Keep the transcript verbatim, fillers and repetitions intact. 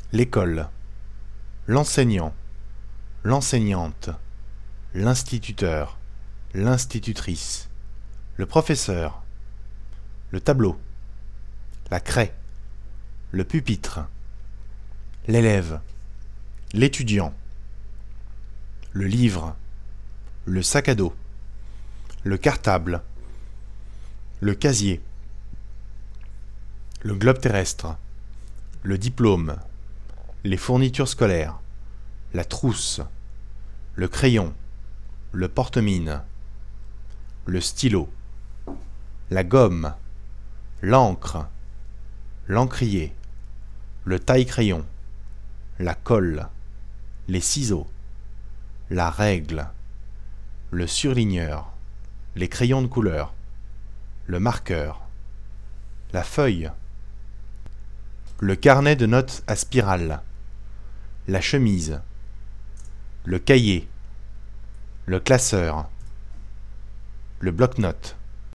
l'école, l'enseignant, l'enseignante, l'instituteur, l'institutrice, le professeur, le tableau, la craie, le pupitre, l'élève, l'étudiant, le livre, le sac à dos, le cartable, le casier, le globe terrestre, le diplôme, les fournitures scolaires, la trousse, le crayon, le porte-mine, le stylo, la gomme, l'encre, l'encrier, le taille-crayon, la colle, les ciseaux, la règle, le surligneur, les crayons de couleur, le marqueur, la feuille, le carnet de notes à spirale, la chemise, le cahier, le classeur, le bloc-notes.